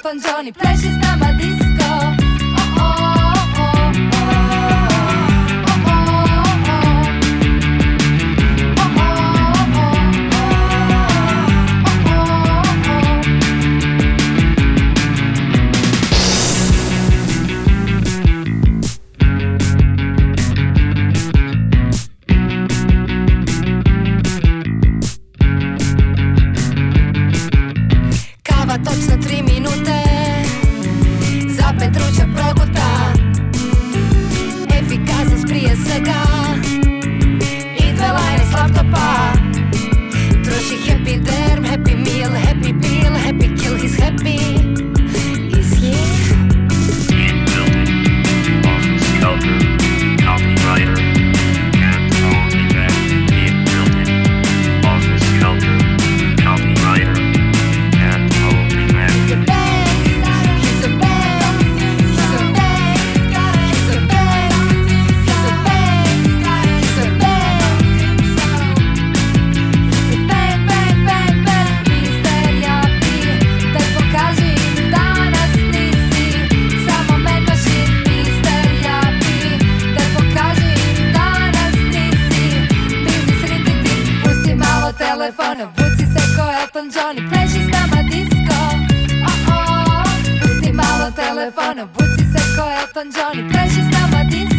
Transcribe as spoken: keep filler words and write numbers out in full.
Elton John i pleši s nama disco. Oh, oh, oh, oh, oh, oh, oh. Točno tri minute za Petruća proguta. Efikasnost prije svega i dve lajne s laptopa. Troši happy derm, happy meal, happy pill, happy kill. He's happy. Is he? Ian Milton, office helper, copywriter, and Tony Beck. Ian Milton, office helper, copywriter. He's a bad, he's a bad, he's a bad, he's a bad, he's a bad, he's a bad, he's a bad, bad, bad, bad mister Japi. Daj pokaži im danas nisi samo man machine, mister Japi. Daj pokaži im danas nisi biznis rititi. Pusti malo telefona, buci se ko Elton John i pleši s nama disco. Pusti malo telefona, buci se ko Elton John i pleši s nama disco.